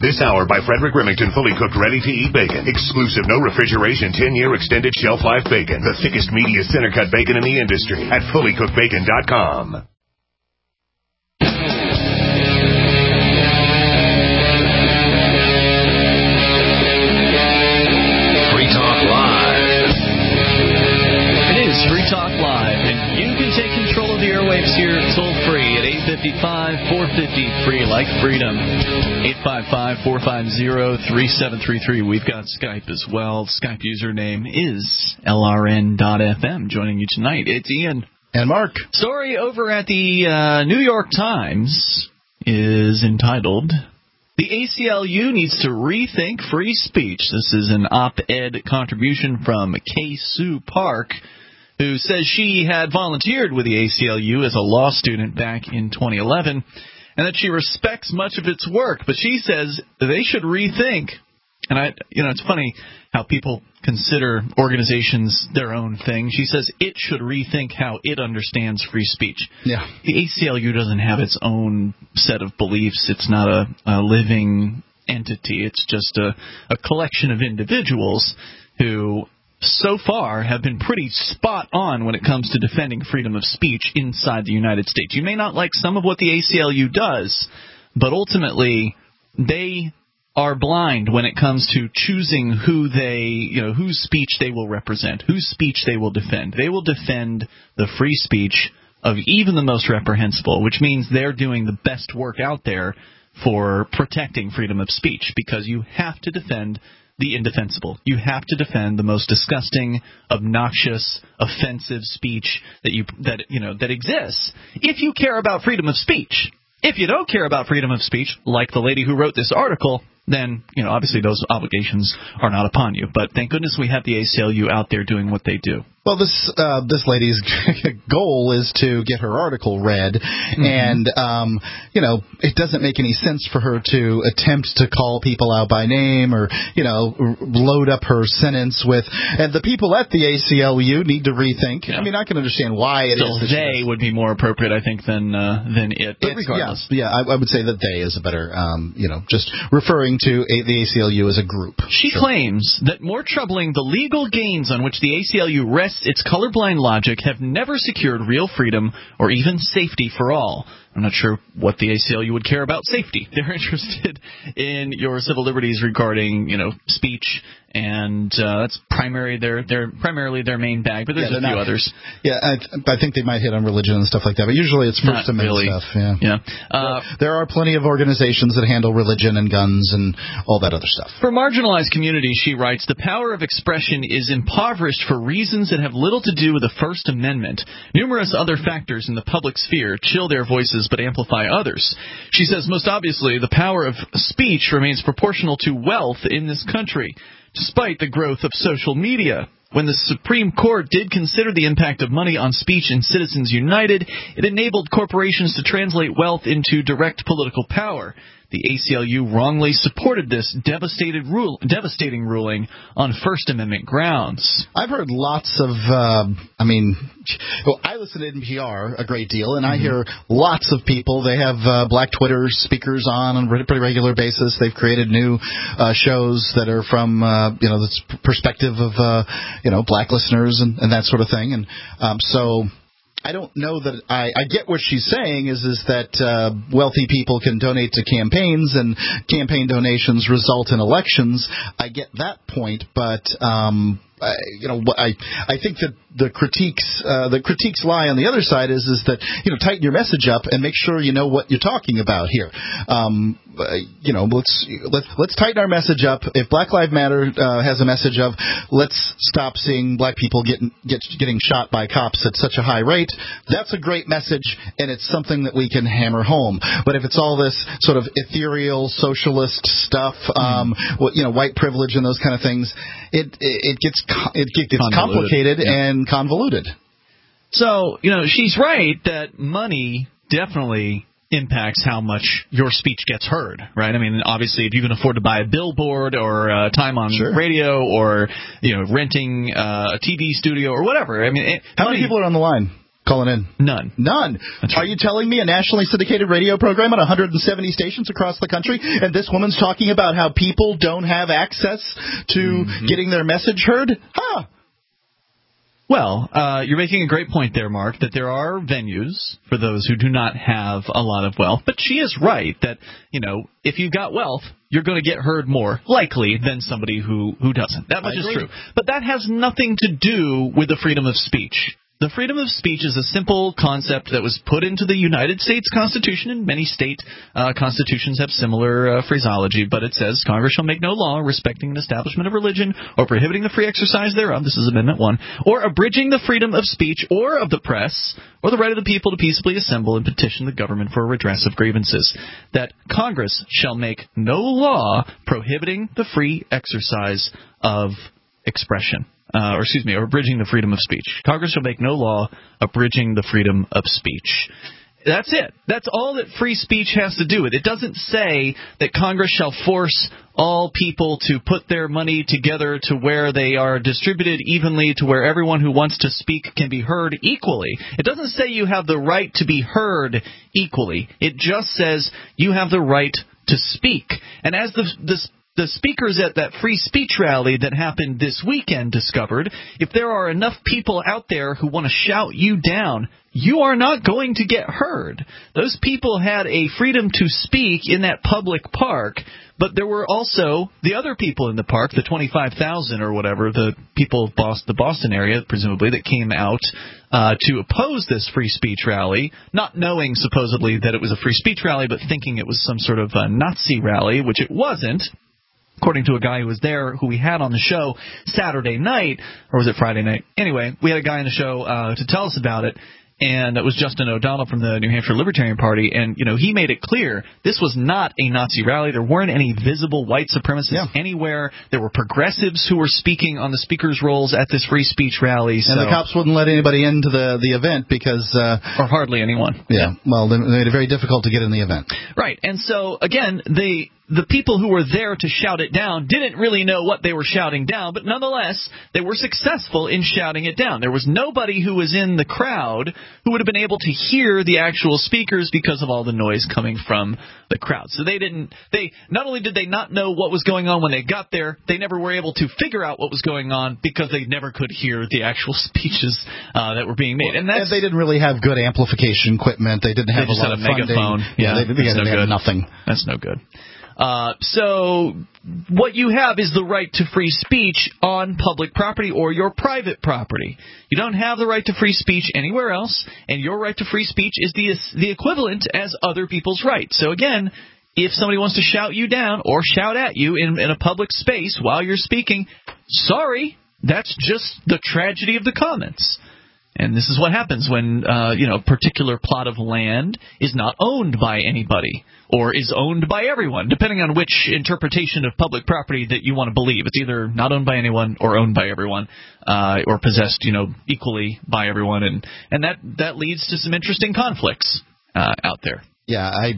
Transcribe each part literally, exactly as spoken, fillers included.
This hour by Frederick Remington, fully cooked, ready-to-eat bacon. Exclusive, no refrigeration, ten-year extended shelf life bacon. The thickest, meatiest center-cut bacon in the industry at fully cooked bacon dot com. Free Talk Live. It is Free Talk Live, and you can take control of the airwaves here toll-free at eight five five, four five zero, free like freedom. eight five five, four five zero, three seven three three. We've got Skype as well. Skype username is L R N dot F M. Joining you tonight, it's Ian. And Mark. Story over at the uh, New York Times is entitled, "The A C L U Needs to Rethink Free Speech." This is an op-ed contribution from Kay Sue Park, who says she had volunteered with the A C L U as a law student back in twenty eleven, and that she respects much of its work, but she says they should rethink. And I, you know, it's funny how people consider organizations their own thing. She says it should rethink how it understands free speech. Yeah. The A C L U doesn't have its own set of beliefs. It's not a, a living entity. It's just a, a collection of individuals who so far have been pretty spot on when it comes to defending freedom of speech inside the United States. You may not like some of what the A C L U does, but ultimately they are blind when it comes to choosing who they, you know, whose speech they will represent, whose speech they will defend. They will defend the free speech of even the most reprehensible, which means they're doing the best work out there for protecting freedom of speech, because you have to defend the indefensible. You have to defend the most disgusting, obnoxious, offensive speech that you that you know that exists if you care about freedom of speech. If you don't care about freedom of speech, like the lady who wrote this article, then, you know, obviously those obligations are not upon you. But thank goodness we have the A C L U out there doing what they do. Well, this uh, this lady's goal is to get her article read, mm-hmm. and, um, you know, it doesn't make any sense for her to attempt to call people out by name or, you know, r- load up her sentence with, and the people at the A C L U need to rethink. Yeah. I mean, I can understand why it so is. So they would be more appropriate, I think, than uh, than it, but it, regardless. Yeah, yeah I, I would say that they is a better, um, you know, just referring to a, the A C L U as a group. She sure. claims that more troubling the legal gains on which the A C L U rests its colorblind logic have never secured real freedom or even safety for all. I'm not sure what the A C L U would care about safety. They're interested in your civil liberties regarding, you know, speech, and uh, that's primary their their primarily their main bag. But there's yeah, a few not, others. Yeah, I, I think they might hit on religion and stuff like that. But usually it's First not Amendment really. stuff. Yeah, yeah. Uh, there, there are plenty of organizations that handle religion and guns and all that other stuff. For marginalized communities, she writes, the power of expression is impoverished for reasons that have little to do with the First Amendment. Numerous other factors in the public sphere chill their voices but amplify others. She says, most obviously, the power of speech remains proportional to wealth in this country, despite the growth of social media. When the Supreme Court did consider the impact of money on speech in Citizens United, it enabled corporations to translate wealth into direct political power. The A C L U wrongly supported this devastated rule, devastating ruling on First Amendment grounds. I've heard lots of, uh, I mean, well, I listen to N P R a great deal, and mm-hmm. I hear lots of people. They have uh, Black Twitter speakers on on a pretty regular basis. They've created new uh, shows that are from, uh, you know, the perspective of, uh, you know, Black listeners and, and that sort of thing. And um, so I don't know that I, I get what she's saying is is that uh, wealthy people can donate to campaigns and campaign donations result in elections. I get that point, but um, I, you know, I I think that the critiques uh, the critiques lie on the other side is is that, you know, tighten your message up and make sure you know what you're talking about here. Um, uh, you know, let's let's let's tighten our message up. If Black Lives Matter uh, has a message of let's stop seeing black people getting get, getting shot by cops at such a high rate, that's a great message, and it's something that we can hammer home. But if it's all this sort of ethereal socialist stuff, um, mm. what, you know, white privilege and those kind of things, it it, it gets it gets convoluted. complicated yeah. and convoluted. So, you know, she's right that money definitely impacts how much your speech gets heard, right? I mean, obviously, if you can afford to buy a billboard or uh, time on sure. radio or, you know, renting uh, a T V studio or whatever. I mean, it, how money, many people are on the line? calling in? None. None. That's Are right. you telling me a nationally syndicated radio program on one hundred seventy stations across the country, and this woman's talking about how people don't have access to mm-hmm. getting their message heard? Huh. Well, uh, you're making a great point there, Mark, that there are venues for those who do not have a lot of wealth. But she is right that, you know, if you've got wealth, you're going to get heard more likely than somebody who, who doesn't. That much is true. But that has nothing to do with the freedom of speech. The freedom of speech is a simple concept that was put into the United States Constitution, and many state uh, constitutions have similar uh, phraseology, but it says, Congress shall make no law respecting an establishment of religion or prohibiting the free exercise thereof, this is Amendment one, or abridging the freedom of speech or of the press or the right of the people to peaceably assemble and petition the government for a redress of grievances. That Congress shall make no law prohibiting the free exercise of expression. Uh, or excuse me, or abridging the freedom of speech. Congress shall make no law abridging the freedom of speech. That's it. That's all that free speech has to do with. It doesn't say that Congress shall force all people to put their money together to where they are distributed evenly to where everyone who wants to speak can be heard equally. It doesn't say you have the right to be heard equally. It just says you have the right to speak. And as the the The speakers at that free speech rally that happened this weekend discovered, if there are enough people out there who want to shout you down, you are not going to get heard. Those people had a freedom to speak in that public park, but there were also the other people in the park, the twenty-five thousand or whatever, the people of Boston, the Boston area, presumably, that came out uh, to oppose this free speech rally, not knowing supposedly that it was a free speech rally, but thinking it was some sort of a Nazi rally, which it wasn't. According to a guy who was there, who we had on the show Saturday night, or was it Friday night? Anyway, we had a guy on the show uh, to tell us about it, and it was Justin O'Donnell from the New Hampshire Libertarian Party, and, you know, he made it clear this was not a Nazi rally. There weren't any visible white supremacists yeah. anywhere. There were progressives who were speaking on the speakers' rolls at this free speech rally. So. And the cops wouldn't let anybody into the, the event because... Uh, or hardly anyone. Yeah, yeah, well, they made it very difficult to get in the event. Right, and so, again, they... The people who were there to shout it down didn't really know what they were shouting down, but nonetheless, they were successful in shouting it down. There was nobody who was in the crowd who would have been able to hear the actual speakers because of all the noise coming from the crowd. So they didn't, they, not only did they not know what was going on when they got there, they never were able to figure out what was going on because they never could hear the actual speeches uh, that were being made. And, that's, and they didn't really have good amplification equipment. They didn't have they just a lot had a of funding. megaphone. Yeah, Yeah, they, they, no they had good. nothing. That's no good. Uh, so what you have is the right to free speech on public property or your private property. You don't have the right to free speech anywhere else, and your right to free speech is the the equivalent as other people's rights. So again, if somebody wants to shout you down or shout at you in, in a public space while you're speaking, sorry, that's just the tragedy of the commons. And this is what happens when, uh, you know, a particular plot of land is not owned by anybody or is owned by everyone, depending on which interpretation of public property that you want to believe. It's either not owned by anyone or owned by everyone, uh, or possessed, you know, equally by everyone. And, and that, that leads to some interesting conflicts uh, out there. Yeah, I,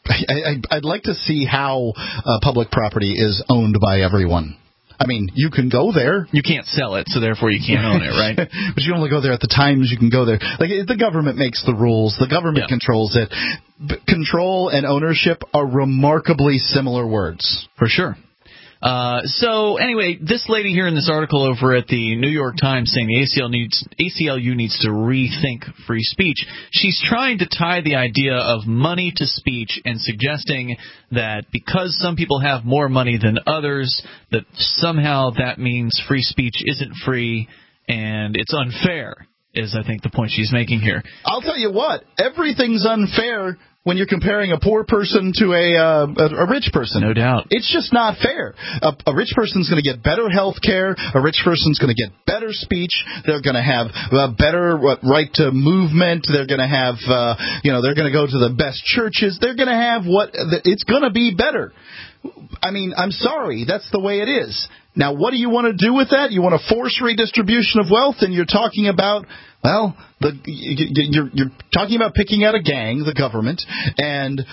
I, I'd like to see how uh, public property is owned by everyone. I mean, you can go there. You can't sell it, so therefore you can't own it, right? But you only go there at the times you can go there. Like, the government makes the rules. The government yeah. controls it. B- control and ownership are remarkably similar words. For sure. Uh, so anyway, this lady here in this article over at the New York Times saying the A C L needs, A C L U needs to rethink free speech. She's trying to tie the idea of money to speech and suggesting that because some people have more money than others, that somehow that means free speech isn't free and it's unfair, is I think the point she's making here. I'll tell you what, everything's unfair when you're comparing a poor person to a uh, a, a rich person. No doubt. It's just not fair. A, a rich person's going to get better health care. A rich person's going to get better speech. They're going to have a better what, right to movement. They're going to have, uh, you know, they're going to go to the best churches. They're going to have what, it's going to be better. I mean, I'm sorry. That's the way it is. Now, what do you want to do with that? You want to force redistribution of wealth, and you're talking about, well, the, you're, you're talking about picking out a gang, the government, and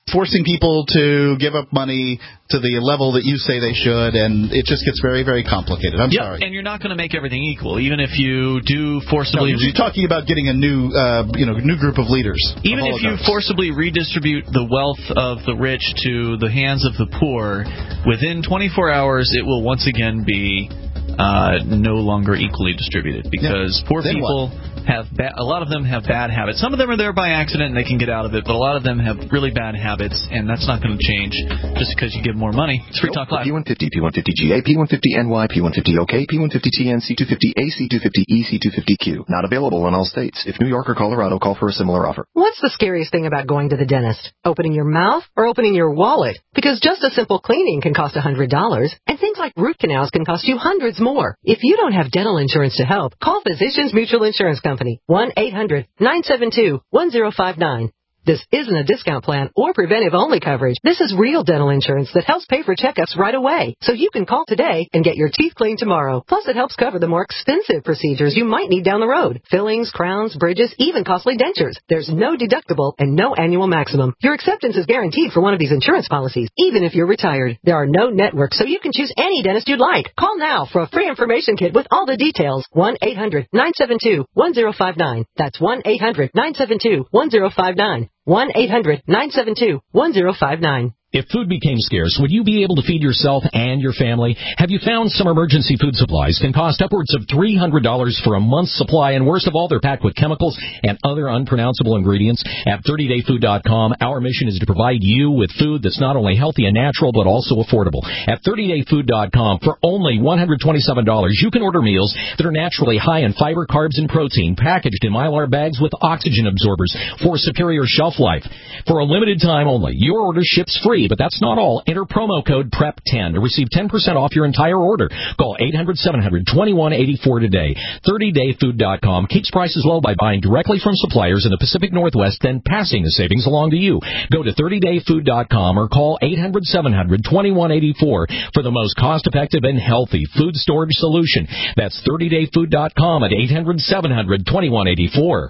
forcing people to give up money to the level that you say they should, and it just gets very, very complicated. I'm yep, sorry. And you're not going to make everything equal, even if you do forcibly. No, you're talking about getting a new, uh, you know, new group of leaders. Even if you forcibly redistribute the wealth of the rich to the hands of the poor, within twenty-four hours, it will once again be uh, no longer equally distributed because yeah. poor then people. What? Have ba- a lot of them have bad habits. Some of them are there by accident and they can get out of it, but a lot of them have really bad habits, and that's not going to change just because you give more money. It's Free Talk Live. P one fifty, P one fifty G A, P one fifty N Y, P one fifty O K, P one fifty T N, C two fifty A, C two fifty E, C two fifty Q. Not available in all states. If New York or Colorado, call for a similar offer. What's the scariest thing about going to the dentist? Opening your mouth or opening your wallet? Because just a simple cleaning can cost one hundred dollars, and things like root canals can cost you hundreds more. If you don't have dental insurance to help, call Physicians Mutual Insurance Company, one eight hundred nine seven two one zero five nine. This isn't a discount plan or preventive-only coverage. This is real dental insurance that helps pay for checkups right away. So you can call today and get your teeth cleaned tomorrow. Plus, it helps cover the more expensive procedures you might need down the road. Fillings, crowns, bridges, even costly dentures. There's no deductible and no annual maximum. Your acceptance is guaranteed for one of these insurance policies, even if you're retired. There are no networks, so you can choose any dentist you'd like. Call now for a free information kit with all the details. one eight hundred nine seven two one zero five nine. That's one eight hundred nine seven two one zero five nine. one eight hundred nine seven two one zero five nine. If food became scarce, would you be able to feed yourself and your family? Have you found some emergency food supplies can cost upwards of three hundred dollars for a month's supply, and worst of all, they're packed with chemicals and other unpronounceable ingredients? At thirty day food dot com, our mission is to provide you with food that's not only healthy and natural, but also affordable. At thirty day food dot com, for only one hundred twenty-seven dollars, you can order meals that are naturally high in fiber, carbs, and protein, packaged in Mylar bags with oxygen absorbers for superior shelf life. For a limited time only, your order ships free, but that's not all. Enter promo code P R E P ten to receive ten percent off your entire order. Call eight hundred seven hundred twenty-one eighty-four today. thirty day food dot com keeps prices low by buying directly from suppliers in the Pacific Northwest, then passing the savings along to you. Go to thirty day food dot com or call eight hundred seven hundred twenty-one eighty-four for the most cost-effective and healthy food storage solution. That's thirty day food dot com at eight hundred seven hundred twenty-one eighty-four.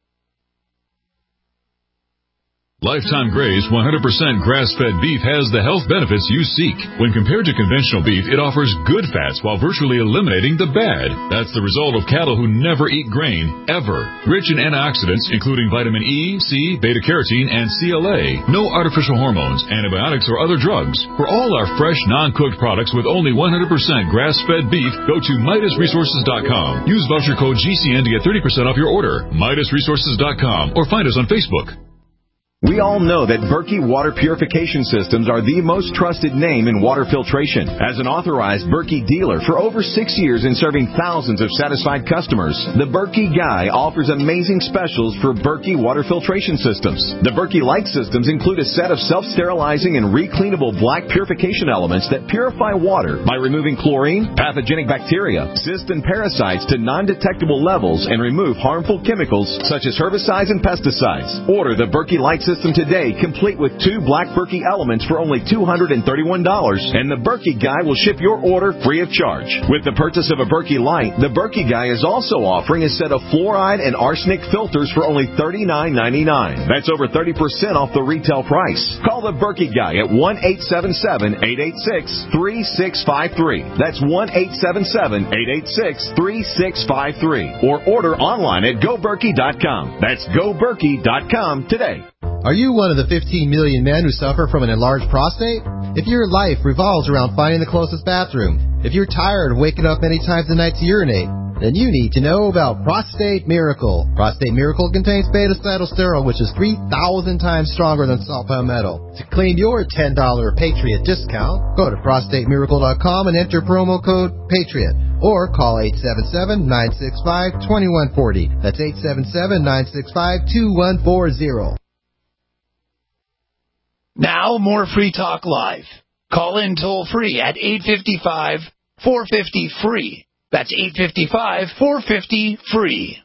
Lifetime Graze one hundred percent grass-fed beef has the health benefits you seek. When compared to conventional beef, it offers good fats while virtually eliminating the bad. That's the result of cattle who never eat grain, ever. Rich in antioxidants, including vitamin E, C, beta-carotene, and C L A. No artificial hormones, antibiotics, or other drugs. For all our fresh, non-cooked products with only one hundred percent grass-fed beef, go to Midas Resources dot com. Use voucher code G C N to get thirty percent off your order. Midas Resources dot com or find us on Facebook. We all know that Berkey Water Purification Systems are the most trusted name in water filtration. As an authorized Berkey dealer for over six years and serving thousands of satisfied customers, the Berkey Guy offers amazing specials for Berkey Water Filtration Systems. The Berkey Light Systems include a set of self-sterilizing and recleanable black purification elements that purify water by removing chlorine, pathogenic bacteria, cysts, and parasites to non-detectable levels and remove harmful chemicals such as herbicides and pesticides. Order the Berkey Light System today, complete with two black Berkey elements for only two hundred thirty-one dollars, and the Berkey Guy will ship your order free of charge. With the purchase of a Berkey Light, the Berkey Guy is also offering a set of fluoride and arsenic filters for only thirty-nine ninety-nine. That's over thirty percent off the retail price. Call the Berkey Guy at one eight seven seven eight eight six three six five three. That's one eight seven seven eight eight six three six five three. Or order online at go berkey dot com. That's go berkey dot com today. Are you one of the fifteen million men who suffer from an enlarged prostate? If your life revolves around finding the closest bathroom, if you're tired of waking up many times a night to urinate, then you need to know about Prostate Miracle. Prostate Miracle contains beta-cytosterol, which is three thousand times stronger than salt palmetto. To claim your ten dollars Patriot discount, go to prostate miracle dot com and enter promo code PATRIOT. Or call eight seven seven nine six five two one four zero. That's eight seven seven nine six five two one four zero. Now, more Free Talk Live. Call in toll-free at eight five five, four five zero, F R E E. That's eight five five, four five zero, F R E E.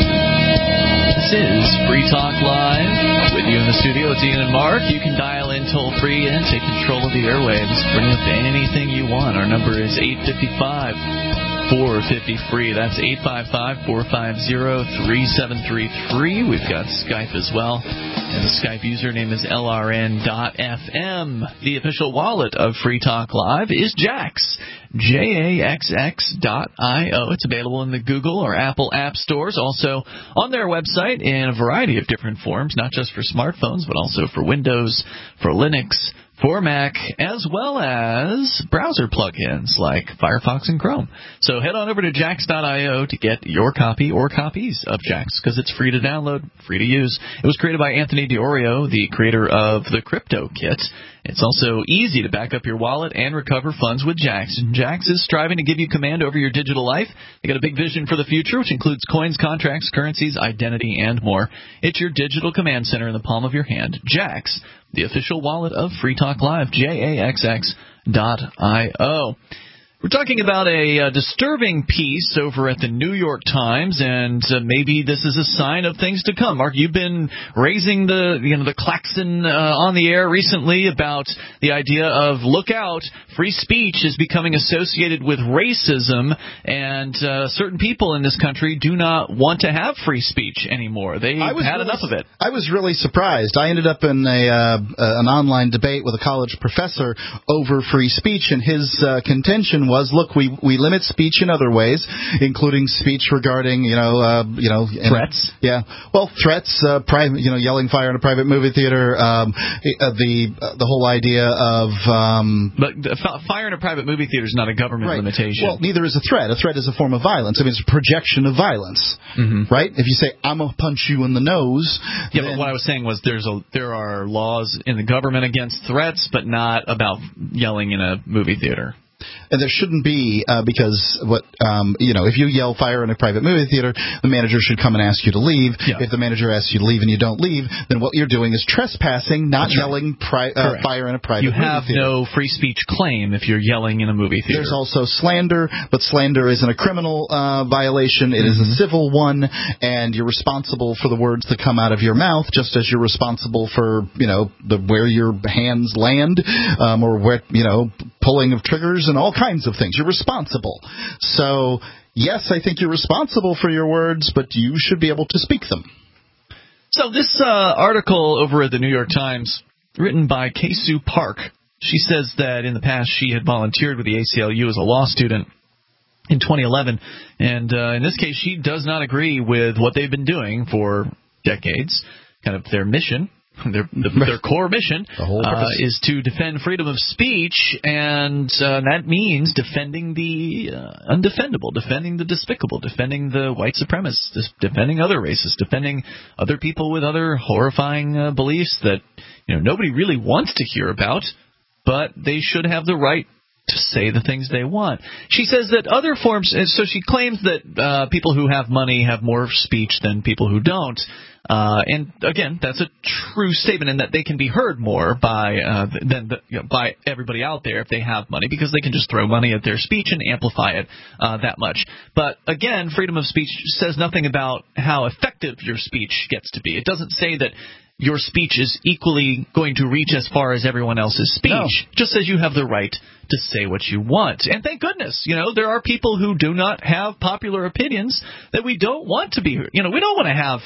This is Free Talk Live. With you in the studio, it's Ian and Mark. You can dial into toll-free and take control of the airwaves. Bring up anything you want. Our number is eight five five, four five zero, free. That's eight five five, four five zero, three seven three three. We've got Skype as well. And the Skype username is L R N dot F M. The official wallet of Free Talk Live is Jaxx. J A X X dot I O. It's available in the Google or Apple app stores, also on their website in a variety of different forms, not just for smartphones, but also for Windows, for Linux, for Mac, as well as browser plugins like Firefox and Chrome. So head on over to Jaxx dot I O to get your copy or copies of Jaxx, because it's free to download, free to use. It was created by Anthony D'Orio, the creator of the Crypto Kit. It's also easy to back up your wallet and recover funds with Jaxx. And Jaxx is striving to give you command over your digital life. They got a big vision for the future, which includes coins, contracts, currencies, identity, and more. It's your digital command center in the palm of your hand. Jaxx, the official wallet of Free Talk Live. J A X X dot I O. We're talking about a uh, disturbing piece over at the New York Times, and uh, maybe this is a sign of things to come. Mark, you've been raising the you know the klaxon uh, on the air recently about the idea of look out, free speech is becoming associated with racism, and uh, certain people in this country do not want to have free speech anymore. They've had really, enough of it. I was really surprised. I ended up in a uh, an online debate with a college professor over free speech, and his uh, contention was was, look, we we limit speech in other ways, including speech regarding, you know, uh, you know, threats. Yeah, well, threats, uh, private, you know, yelling fire in a private movie theater, um, the uh, the whole idea of. Um, but the f- fire in a private movie theater is not a government right. limitation. Well, neither is a threat. A threat is a form of violence. I mean, it's a projection of violence, mm-hmm. right? If you say, "I'm gonna punch you in the nose," yeah, then, but what I was saying was there's a there are laws in the government against threats, but not about yelling in a movie theater. And there shouldn't be, uh, because what um, you know, if you yell fire in a private movie theater, the manager should come and ask you to leave. Yeah. If the manager asks you to leave and you don't leave, then what you're doing is trespassing, not That's yelling pri- uh, fire in a private you movie have theater. no free speech claim if you're yelling in a movie theater. There's also slander, but slander isn't a criminal uh, violation. It mm-hmm. is a civil one, and you're responsible for the words that come out of your mouth, just as you're responsible for, you know, the where your hands land, um, or where, you know, pulling of triggers and all kinds of things. You're responsible. So, yes, I think you're responsible for your words, but you should be able to speak them. So this uh, article over at the New York Times, written by Kay-Sue Park, she says that in the past she had volunteered with the A C L U as a law student in twenty eleven, and uh, in this case she does not agree with what they've been doing for decades, kind of their mission. Their, their core mission uh, is to defend freedom of speech, and uh, that means defending the uh, undefendable, defending the despicable, defending the white supremacists, defending other racists, defending other people with other horrifying uh, beliefs that, you know, nobody really wants to hear about, but they should have the right to say the things they want. She says that other forms, so she claims that uh, people who have money have more speech than people who don't. Uh, and again, that's a true statement, in that they can be heard more by uh, than the, you know, by everybody out there if they have money, because they can just throw money at their speech and amplify it uh, that much. But again, freedom of speech says nothing about how effective your speech gets to be. It doesn't say that your speech is equally going to reach as far as everyone else's speech. No. Just says you have the right to say what you want. And thank goodness, you know, there are people who do not have popular opinions that we don't want to be, you know, we don't want to have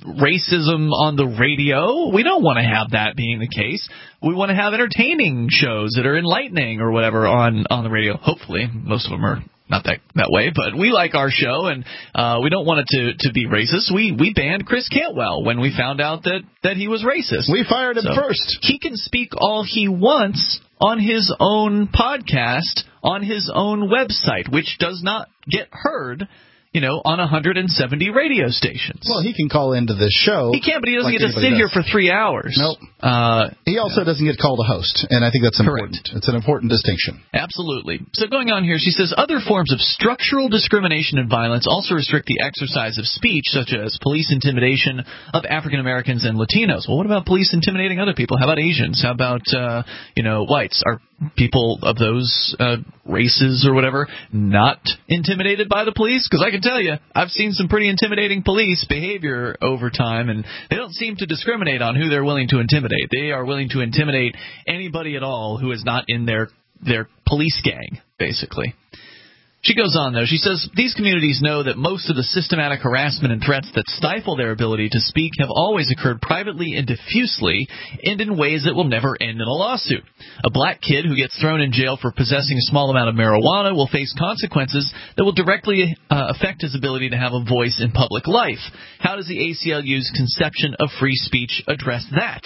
racism on the radio. We don't want to have that being the case. We want to have entertaining shows that are enlightening or whatever on, on the radio. Hopefully, most of them are not that that way, but we like our show, and uh, we don't want it to, to be racist. We we banned Chris Cantwell when we found out that, that he was racist. We fired him so first. He can speak all he wants on his own podcast, on his own website, which does not get heard, you know, on one hundred seventy radio stations. Well, he can call into this show. He can, but he doesn't like get to sit does. here for three hours. Nope. Uh, he also doesn't get called a host, and I think that's important. Correct. It's an important distinction. Absolutely. So going on here, she says, other forms of structural discrimination and violence also restrict the exercise of speech, such as police intimidation of African Americans and Latinos. Well, what about police intimidating other people? How about Asians? How about, uh, you know, whites? Are people of those uh, races or whatever not intimidated by the police? Because I can tell you, I've seen some pretty intimidating police behavior over time, and they don't seem to discriminate on who they're willing to intimidate. They are willing to intimidate anybody at all who is not in their their police gang, basically. She goes on, though. She says, these communities know that most of the systematic harassment and threats that stifle their ability to speak have always occurred privately and diffusely and in ways that will never end in a lawsuit. A black kid who gets thrown in jail for possessing a small amount of marijuana will face consequences that will directly uh, affect his ability to have a voice in public life. How does the A C L U's conception of free speech address that?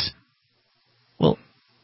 Well,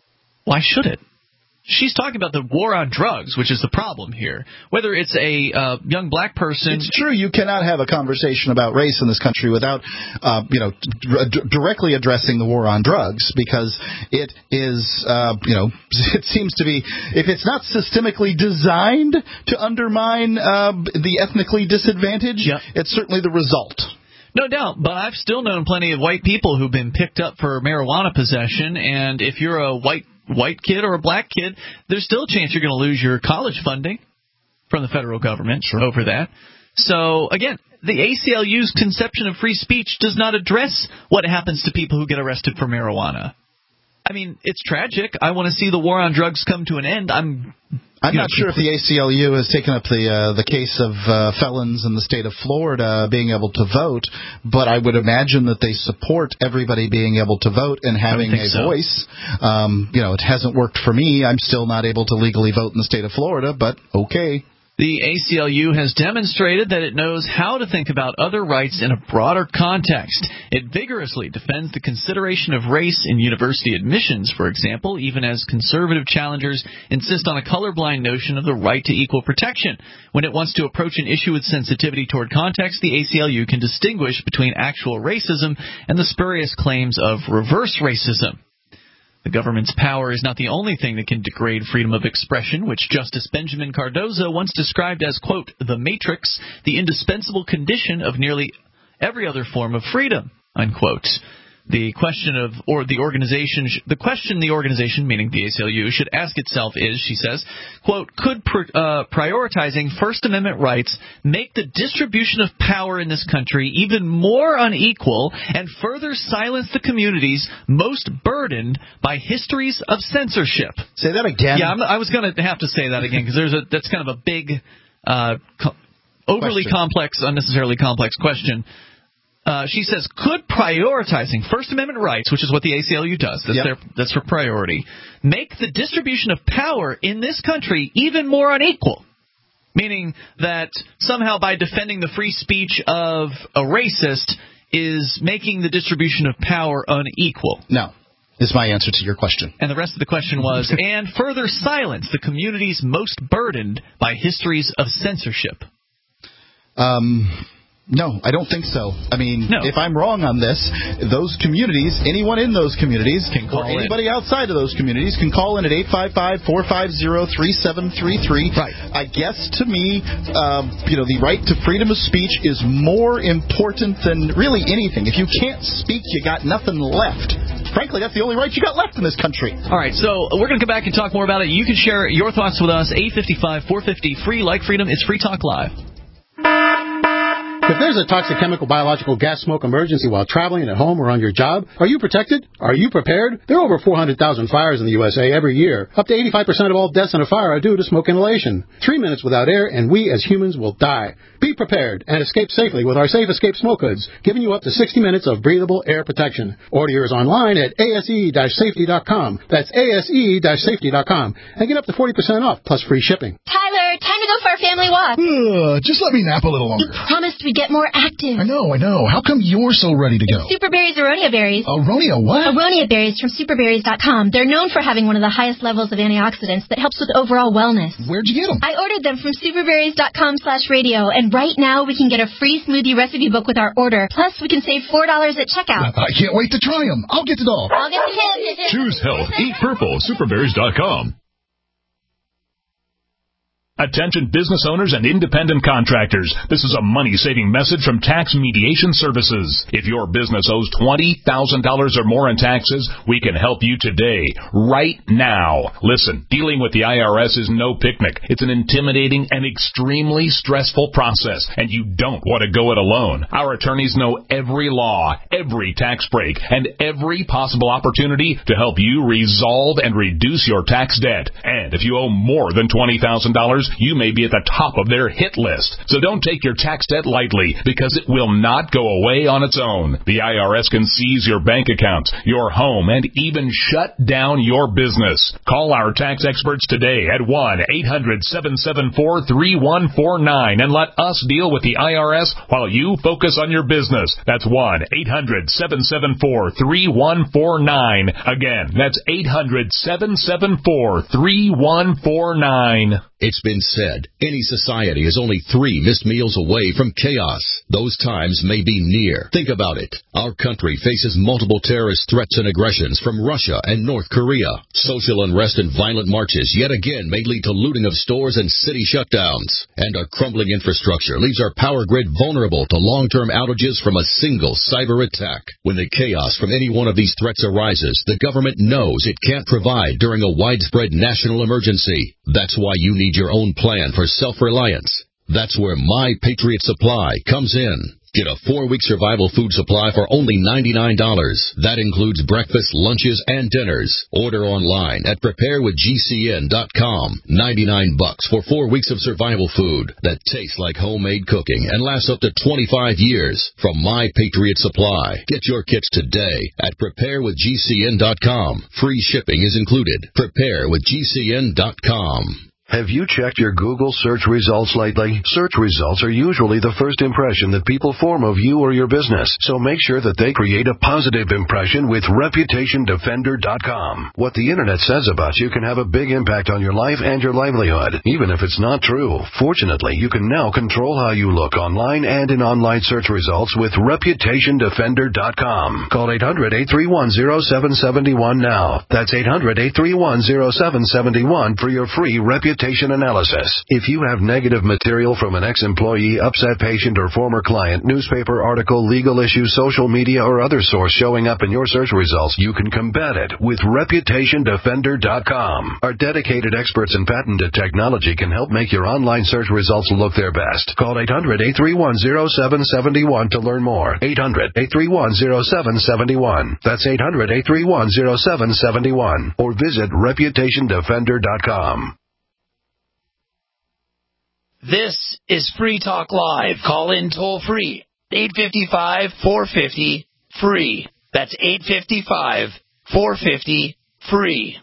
why should it? She's talking about the war on drugs, which is the problem here. Whether it's a uh, young black person... It's true. You cannot have a conversation about race in this country without, uh, you know, d- directly addressing the war on drugs, because it is, uh, you know, it seems to be, if it's not systemically designed to undermine uh, the ethnically disadvantaged, yep. It's certainly the result. No doubt, but I've still known plenty of white people who've been picked up for marijuana possession, and if you're a white white kid or a black kid, there's still a chance you're going to lose your college funding from the federal government sure. over that. So, again, the A C L U's conception of free speech does not address what happens to people who get arrested for marijuana. I mean, it's tragic. I want to see the war on drugs come to an end. I'm I'm not sure if the A C L U has taken up the uh, the case of uh, felons in the state of Florida being able to vote, but I would imagine that they support everybody being able to vote and having a so. voice. Um, you know, it hasn't worked for me. I'm still not able to legally vote in the state of Florida, but okay. The A C L U has demonstrated that it knows how to think about other rights in a broader context. It vigorously defends the consideration of race in university admissions, for example, even as conservative challengers insist on a colorblind notion of the right to equal protection. When it wants to approach an issue with sensitivity toward context, the A C L U can distinguish between actual racism and the spurious claims of reverse racism. The government's power is not the only thing that can degrade freedom of expression, which Justice Benjamin Cardozo once described as, quote, the matrix, the indispensable condition of nearly every other form of freedom, unquote. The question of or the organization, the question the organization, meaning the A C L U, should ask itself is, she says, quote, could pr- uh, prioritizing First Amendment rights make the distribution of power in this country even more unequal and further silence the communities most burdened by histories of censorship? Say that again. Yeah, I'm, I was going to have to say that again because there's a that's kind of a big, uh, co- overly question. complex, unnecessarily complex question. Uh, she says, could prioritizing First Amendment rights, which is what the A C L U does, that's, yep. their, that's her priority, make the distribution of power in this country even more unequal? Meaning that somehow by defending the free speech of a racist is making the distribution of power unequal. No, is my answer to your question. And the rest of the question was, and further silence the communities most burdened by histories of censorship. Um... No, I don't think so. I mean, no. if I'm wrong on this, those communities, anyone in those communities, can call or anybody in. outside of those communities can call in at eight five five, four five zero, three seven three three. Right. I guess to me, um, you know, the right to freedom of speech is more important than really anything. If you can't speak, you got nothing left. Frankly, that's the only right you got left in this country. All right, so we're going to come back and talk more about it. You can share your thoughts with us, eight five five, four five zero, free, like freedom. It's Free Talk Live. If there's a toxic chemical, biological, gas smoke emergency while traveling at home or on your job, are you protected? Are you prepared? There are over four hundred thousand fires in the U S A every year. Up to eighty-five percent of all deaths in a fire are due to smoke inhalation. Three minutes without air, and we as humans will die. Be prepared and escape safely with our Safe Escape Smoke Hoods, giving you up to sixty minutes of breathable air protection. Order yours online at A S E safety dot com. That's A S E safety dot com. And get up to forty percent off, plus free shipping. Tyler, time to go for our family walk. Uh, just let me nap a little longer. You promised we'd get more active. I know, I know. How come you're so ready to go? Superberries Aronia berries. Aronia what? Aronia berries from superberries dot com. They're known for having one of the highest levels of antioxidants that helps with overall wellness. Where'd you get them? I ordered them from superberries dot com slash radio, and right now we can get a free smoothie recipe book with our order. Plus, we can save four dollars at checkout. I can't wait to try them. I'll get it all. I'll get the kids. Choose health. Eat purple. superberries dot com. Attention business owners and independent contractors. This is a money-saving message from Tax Mediation Services. If your business owes twenty thousand dollars or more in taxes, we can help you today, right now. Listen, dealing with the I R S is no picnic. It's an intimidating and extremely stressful process, and you don't want to go it alone. Our attorneys know every law, every tax break, and every possible opportunity to help you resolve and reduce your tax debt. And if you owe more than twenty thousand dollars, you may be at the top of their hit list. So don't take your tax debt lightly, because it will not go away on its own. The I R S can seize your bank accounts, your home, and even shut down your business. Call our tax experts today at one eight hundred seven seven four three one four nine and let us deal with the I R S while you focus on your business. That's one eight hundred seven seven four three one four nine. Again, that's eight hundred seven seven four three one four nine. It's been said, any society is only three missed meals away from chaos. Those times may be near. Think about it. Our country faces multiple terrorist threats and aggressions from Russia and North Korea. Social unrest and violent marches yet again may lead to looting of stores and city shutdowns. And our crumbling infrastructure leaves our power grid vulnerable to long-term outages from a single cyber attack. When the chaos from any one of these threats arises, the government knows it can't provide during a widespread national emergency. That's why you need your own plan for self-reliance. That's where My Patriot Supply comes in. Get a four-week survival food supply for only ninety-nine dollars. That includes breakfast, lunches, and dinners. Order online at prepare with G C N dot com. ninety-nine bucks for four weeks of survival food that tastes like homemade cooking and lasts up to twenty-five years from My Patriot Supply. Get your kits today at prepare with G C N dot com. Free shipping is included. prepare with G C N dot com. Have you checked your Google search results lately? Search results are usually the first impression that people form of you or your business, so make sure that they create a positive impression with reputation defender dot com. What the internet says about you can have a big impact on your life and your livelihood, even if it's not true. Fortunately, you can now control how you look online and in online search results with reputation defender dot com. Call eight hundred, eight three one, zero seven seven one now. That's eight hundred, eight three one, zero seven seven one for your free reputation analysis. If you have negative material from an ex-employee, upset patient, or former client, newspaper article, legal issue, social media, or other source showing up in your search results, you can combat it with reputation defender dot com. Our dedicated experts in patented technology can help make your online search results look their best. Call eight hundred, eight three one, zero seven seven one to learn more. eight hundred, eight three one, zero seven seven one. That's eight hundred, eight three one, zero seven seven one. Or visit reputation defender dot com. This is Free Talk Live. Call in toll free. eight five five, four five zero, free. That's eight five five, four five zero, free.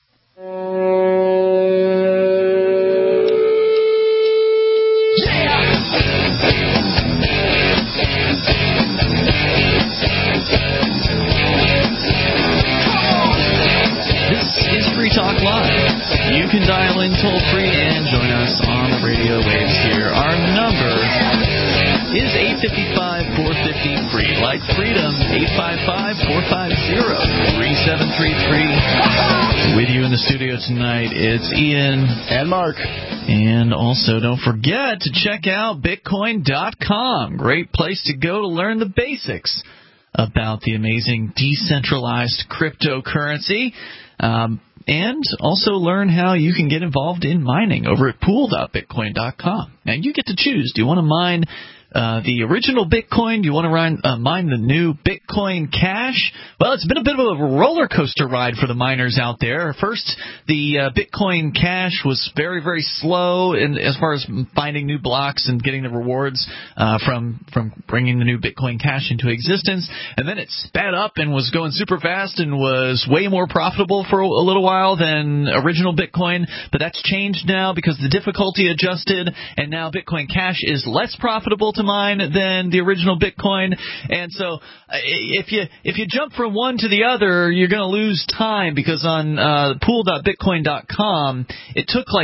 This is Free Talk Live. You can dial in toll-free and join us on the radio waves here. Our number is eight five five, four five zero, free. Like freedom, eight five five, four five zero, three seven three three. With you in the studio tonight, it's Ian. And Mark. And also, don't forget to check out bitcoin dot com. Great place to go to learn the basics about the amazing decentralized cryptocurrency. Um, and also learn how you can get involved in mining over at pool dot bitcoin dot com. Now, you get to choose. Do you want to mine uh, the original Bitcoin? Do you want to run, uh, mine the new Bitcoin Cash? Well, it's been a bit of a roller coaster ride for the miners out there. First, the uh, Bitcoin Cash was very, very slow in, as far as finding new blocks and getting the rewards uh, from from bringing the new Bitcoin Cash into existence. And then it sped up and was going super fast and was way more profitable for a, a little while than original Bitcoin. But that's changed now because the difficulty adjusted, and now Bitcoin Cash is less profitable to mine than the original Bitcoin. And so if you if you jump from one to the other, you're going to lose time, because on uh, pool dot bitcoin dot com, it took like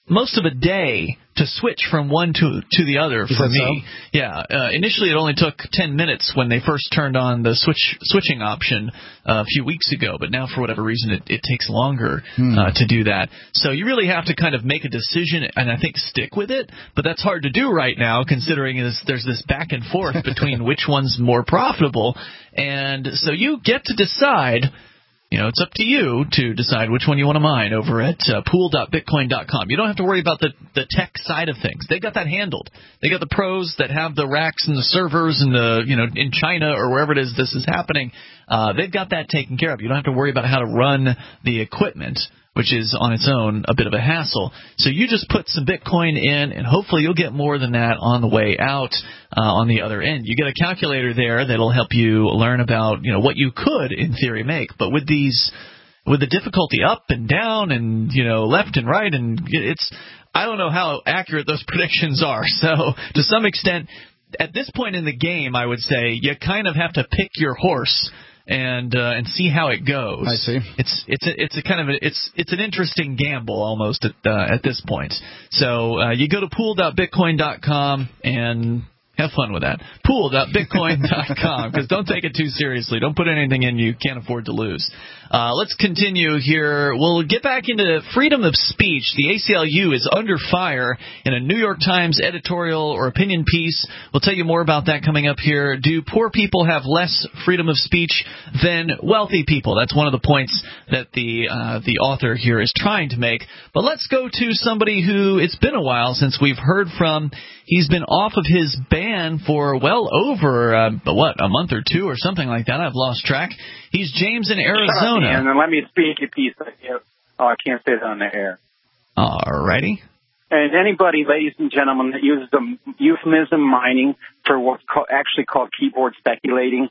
most of a day to switch from one to to the other Is for that me. so? Yeah. Uh, initially, it only took ten minutes when they first turned on the switch switching option uh, a few weeks ago, but now for whatever reason, it, it takes longer Hmm. uh, to do that. So you really have to kind of make a decision and I think stick with it. But that's hard to do right now, considering this, there's this back and forth between which one's more profitable, and so you get to decide. You know, it's up to you to decide which one you want to mine over at uh, pool dot bitcoin dot com. You don't have to worry about the, the tech side of things. They got that handled. They got the pros that have the racks and the servers and the, you know, in China or wherever it is this is happening. Uh, they've got that taken care of. You don't have to worry about how to run the equipment, which is on its own a bit of a hassle. So you just put some Bitcoin in, and hopefully you'll get more than that on the way out uh, on the other end. You get a calculator there that'll help you learn about, you know, what you could, in theory, make. But with these, with the difficulty up and down and, you know, left and right, and it's, I don't know how accurate those predictions are. So to some extent, at this point in the game, I would say you kind of have to pick your horse and uh, and see how it goes. I see. It's it's a, it's a kind of a, it's it's an interesting gamble almost at uh, at this point. So uh, you go to pool dot bitcoin dot com and have fun with that. pool dot bitcoin dot com, because don't take it too seriously. Don't put anything in you can't afford to lose. Uh, let's continue here. We'll get back into freedom of speech. The A C L U is under fire in a New York Times editorial or opinion piece. We'll tell you more about that coming up here. Do poor people have less freedom of speech than wealthy people? That's one of the points that the uh, the author here is trying to make. But let's go to somebody who it's been a while since we've heard from. He's been off of his ban for well over, uh, what, a month or two or something like that. I've lost track. He's James in Arizona. And then let me speak a piece. Oh, I can't say that on the air. All righty. And anybody, ladies and gentlemen, that uses the euphemism mining for what's called, actually called keyboard speculating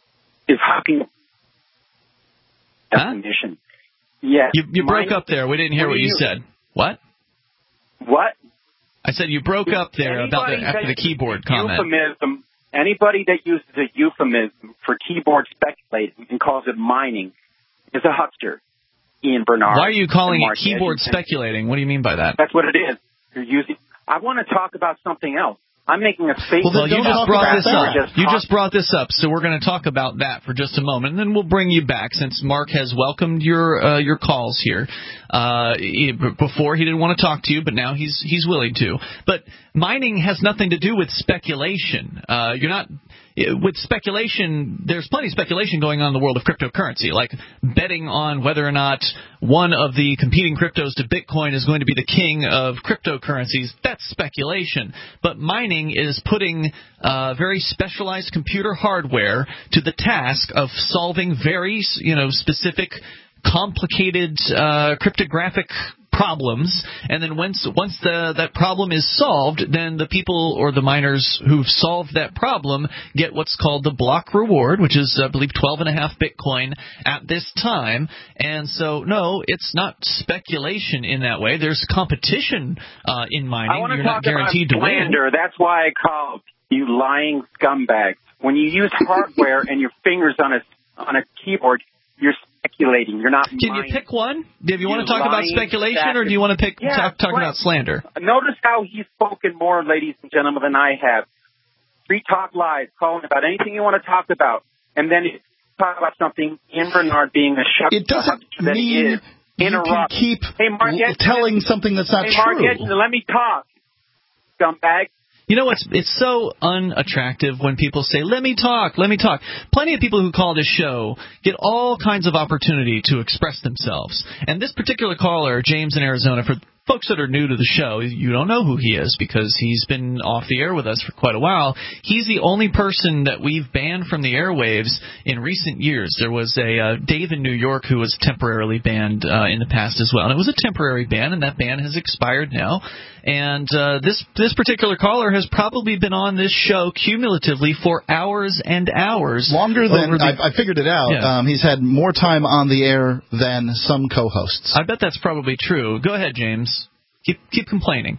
is hacking huh? definition. Yeah. You, you broke mining, up there. We didn't hear what you, you said. What? What? I said you broke up there about the, after the keyboard comment. Euphemism. Anybody that uses a euphemism for keyboard speculating and calls it mining is a huckster. Ian Bernard. Why are you calling it keyboard speculating? What do you mean by that? That's what it is. You're using. I want to talk about something else. I'm making a statement. Well, you just brought this up. Just you just brought this up, so we're going to talk about that for just a moment, and then we'll bring you back since Mark has welcomed your uh, your calls here. Uh, he, before he didn't want to talk to you, but now he's he's willing to. But mining has nothing to do with speculation. Uh, you're not. With speculation, there's plenty of speculation going on in the world of cryptocurrency, like betting on whether or not one of the competing cryptos to Bitcoin is going to be the king of cryptocurrencies. That's speculation. But mining is putting uh, very specialized computer hardware to the task of solving very, you know, specific, complicated uh, cryptographic problems, and then once once the that problem is solved, then the people or the miners who've solved that problem get what's called the block reward, which is I believe twelve and a half Bitcoin at this time. And so no, it's not speculation in that way. There's competition uh, in mining. I want to You're talk not guaranteed about to win. slander. That's why I call you lying scumbags. When you use hardware and your fingers on a on a keyboard, you're speculating. You're not. Can mining. you pick one? Do you, you want to talk about speculation, bastard. or do you want to pick yeah, talk, talk right. about slander? Notice how he's spoken more, ladies and gentlemen, than I have. Free Talk Live, calling about anything you want to talk about, and then you talk about something. Ian Bernard being a shuck. It doesn't that mean is. Interrupt. you can keep hey, Mark l- telling something that's not hey, Mark true. Edgerton, let me talk, scumbag. You know, it's it's so unattractive when people say, let me talk, let me talk. Plenty of people who call this show get all kinds of opportunity to express themselves. And this particular caller, James in Arizona, for folks that are new to the show, you don't know who he is because he's been off the air with us for quite a while. He's the only person that we've banned from the airwaves in recent years. There was a uh, Dave in New York who was temporarily banned uh, in the past as well. And it was a temporary ban, and that ban has expired now. And uh, this this particular caller has probably been on this show cumulatively for hours and hours. Longer than, the, I, I figured it out. Yeah. Um, he's had more time on the air than some co-hosts. I bet that's probably true. Go ahead, James. Keep keep complaining.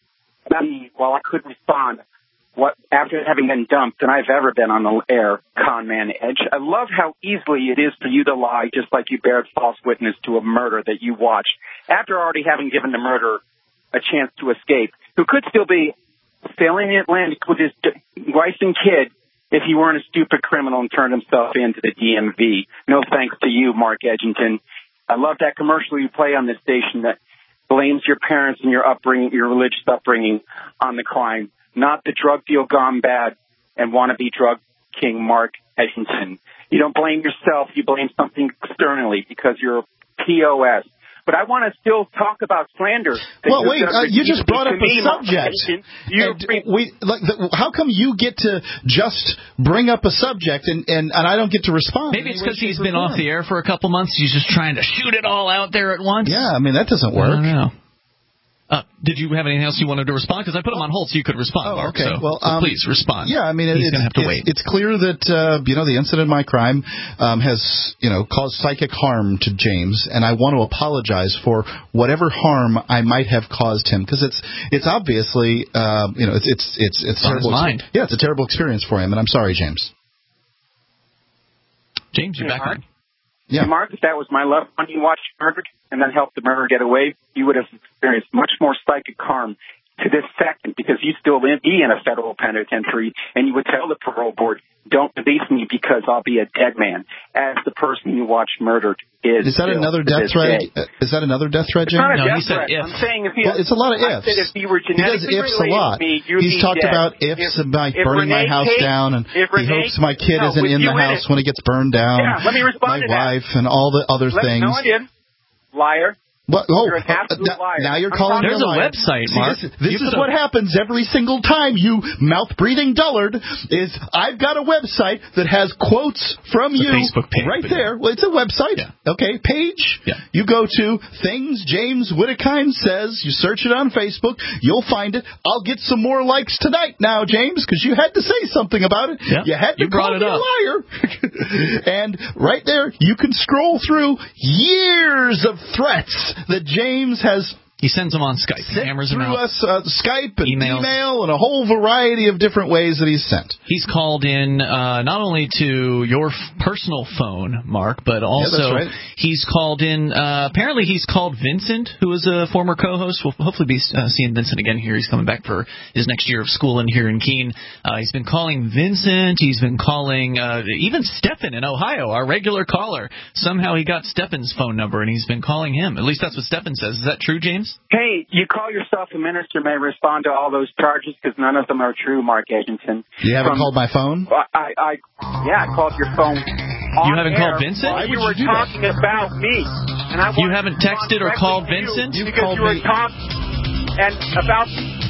Well, I could respond. What after having been dumped than I've ever been on the air, con man Edge. I love how easily it is for you to lie, just like you bared false witness to a murder that you watched after already having given the murder a chance to escape, who could still be sailing the Atlantic with his wife and kid if he weren't a stupid criminal and turned himself into the D M V. No thanks to you, Mark Edgington. I love that commercial you play on this station that blames your parents and your upbringing, your religious upbringing, on the crime, not the drug deal gone bad and wannabe drug king Mark Edgington. You don't blame yourself, you blame something externally because you're a P O S. But I want to still talk about slander. Well, wait, uh, you just brought up a subject. We, like, the, how come you get to just bring up a subject and, and, and I don't get to respond? Maybe it's because he's been off the air for a couple months. He's just trying to shoot it all out there at once. Yeah, I mean, that doesn't work. I don't know. Uh, did you have anything else you wanted to respond? Because I put him on hold so you could respond, oh, Mark. okay. So, well, so um, please respond. Yeah, I mean, he's going to have to it's, wait. It's clear that uh, you know the incident, my crime, um, has you know caused psychic harm to James, and I want to apologize for whatever harm I might have caused him, because it's it's obviously uh, you know it's it's it's it's, it's terrible. On his mind. Yeah, it's a terrible experience for him, and I'm sorry, James. James, you're hey, back Mark? on. Hey, Yeah, Mark, if that was my loved one you watched murdered and then helped the murderer get away, you would have experienced much more psychic harm to this second, because you still be in a federal penitentiary, and you would tell the parole board, don't release me because I'll be a dead man, as the person you watched murdered is. Is that another death threat? Day. Is that another death threat, James? It's not a no, death he said threat. if. I'm saying if he, well, it's a lot of ifs. I said if he were genetically he does ifs a lot. Me, He's talked dead. about ifs if, about if burning Renee my house Kate, down, and he Renee, hopes my kid no, isn't in the house in when it gets burned down. Yeah, let me respond my to that. wife and all the other let, things. No, I did. Liar. What? Oh, you're an absolute uh, liar. now you're I'm calling There's me a a liar. website, See, Mark. This, this is a... what happens every single time, you mouth-breathing dullard, is I've got a website that has quotes from it's you a Facebook page, right there. Well, it's a website. Yeah. Okay, page. Yeah. You go to Things James Whittakind Says. You search it on Facebook. You'll find it. I'll get some more likes tonight now, James, because you had to say something about it. Yeah. You had to you call brought it me up. a liar. And right there, you can scroll through years of threats that James has He sends them on Skype. He hammers them through out. us uh, Skype and Emails. email and a whole variety of different ways that he's sent. He's called in uh, not only to your f- personal phone, Mark, but also yeah, that's right. he's called in. Uh, apparently, he's called Vincent, who is a former co-host. We'll hopefully be uh, seeing Vincent again here. He's coming back for his next year of schooling here in Keene. Uh, he's been calling Vincent. He's been calling uh, even Stephan in Ohio, our regular caller. Somehow he got Stephan's phone number, and he's been calling him. At least that's what Stephan says. Is that true, James? Hey, you call yourself a minister, may respond to all those charges because none of them are true, Mark Edgington. You haven't From, called my phone? I, I, yeah, I called your phone. You haven't called Vincent? While you were talking that? about me, and I you haven't texted or called Vincent? You because you were talking and about.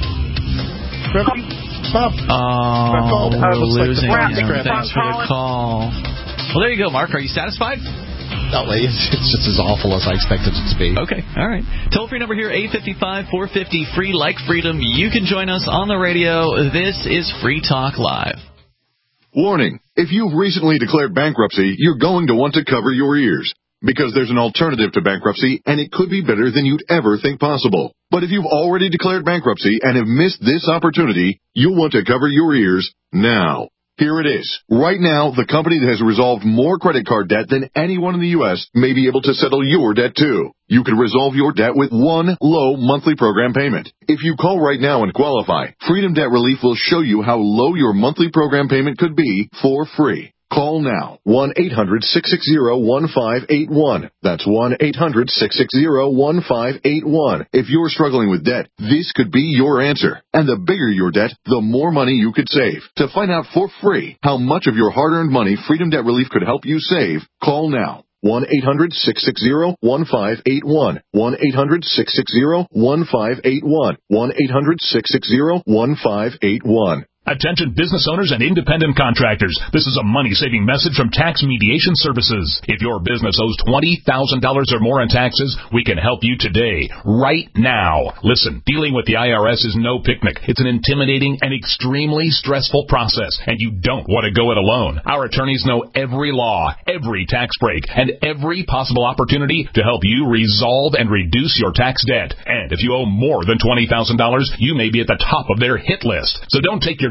Bob. Oh, we're losing like him. Thanks for the call. Well, there you go, Mark. Are you satisfied? No, it's, it's just as awful as I expected it to be. Okay, all right. Toll-free number here, eight five five, four five zero, free like freedom. You can join us on the radio. This is Free Talk Live. Warning, if you've recently declared bankruptcy, you're going to want to cover your ears. Because there's an alternative to bankruptcy, and it could be better than you'd ever think possible. But if you've already declared bankruptcy and have missed this opportunity, you'll want to cover your ears now. Here it is. Right now, the company that has resolved more credit card debt than anyone in the U S may be able to settle your debt too. You can resolve your debt with one low monthly program payment. If you call right now and qualify, Freedom Debt Relief will show you how low your monthly program payment could be for free. Call now, one eight hundred, six six zero, one five eight one. That's one eight hundred, six six zero, one five eight one. If you're struggling with debt, this could be your answer. And the bigger your debt, the more money you could save. To find out for free how much of your hard-earned money Freedom Debt Relief could help you save, call now. one eight hundred, six six zero, one five eight one. one eight hundred, six six zero, one five eight one. one eight hundred, six six zero, one five eight one. Attention business owners and independent contractors. This is a money-saving message from Tax Mediation Services. If your business owes twenty thousand dollars or more in taxes, we can help you today, right now. Listen, dealing with the I R S is no picnic. It's an intimidating and extremely stressful process, and you don't want to go it alone. Our attorneys know every law, every tax break, and every possible opportunity to help you resolve and reduce your tax debt. And if you owe more than twenty thousand dollars, you may be at the top of their hit list. So don't take your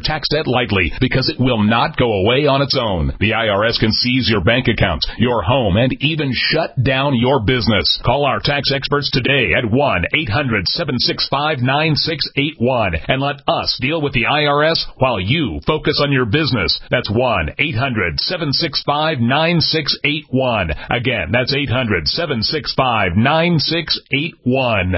tax debt lightly because it will not go away on its own. The I R S can seize your bank accounts, your home, and even shut down your business. Call our tax experts today at one eight hundred seven six five nine six eight one and let us deal with the I R S while you focus on your business. That's one eight hundred seven six five nine six eight one. Again, that's eight hundred seven six five nine six eight one.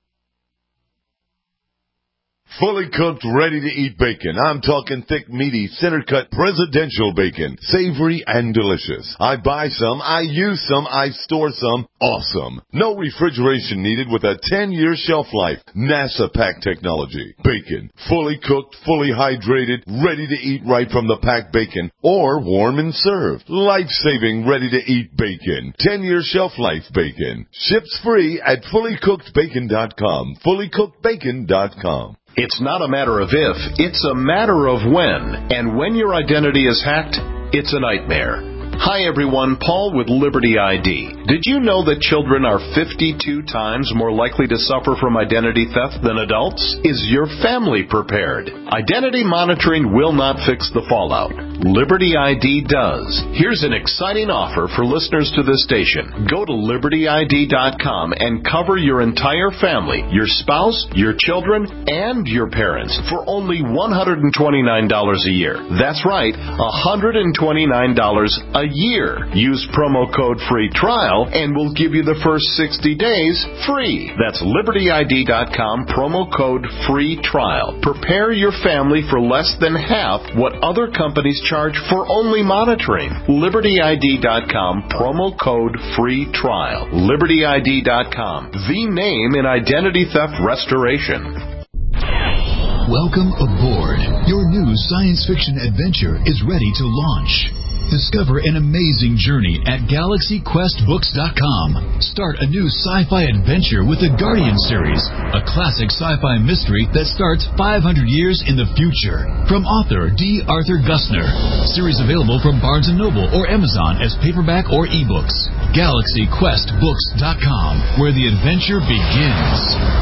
Fully cooked, ready-to-eat bacon. I'm talking thick, meaty, center-cut presidential bacon. Savory and delicious. I buy some, I use some, I store some. Awesome. No refrigeration needed with a ten-year shelf life. NASA pack technology. Bacon. Fully cooked, fully hydrated, ready to eat right from the packed bacon or warm and served. Life-saving, ready-to-eat bacon. ten-year shelf life bacon. Ships free at fully cooked bacon dot com. fully cooked bacon dot com. It's not a matter of if, it's a matter of when. And when your identity is hacked, it's a nightmare. Hi everyone, Paul with Liberty I D. Did you know that children are fifty-two times more likely to suffer from identity theft than adults? Is your family prepared? Identity monitoring will not fix the fallout. Liberty I D does. Here's an exciting offer for listeners to this station. Go to liberty I D dot com and cover your entire family, your spouse, your children, and your parents for only one hundred twenty-nine dollars a year. That's right, one hundred twenty-nine dollars a year. Use promo code free trial and we'll give you the first sixty days free. That's liberty I D dot com, promo code free trial. Prepare your family for less than half what other companies charge for only monitoring. liberty I D dot com, promo code free trial. liberty I D dot com, the name in identity theft restoration. Welcome aboard. Your new science fiction adventure is ready to launch. Discover an amazing journey at galaxy quest books dot com. Start a new sci-fi adventure with the Guardian series, a classic sci-fi mystery that starts five hundred years in the future. From author D. Arthur Gussner. Series available from Barnes and Noble or Amazon as paperback or ebooks. galaxy quest books dot com, where the adventure begins.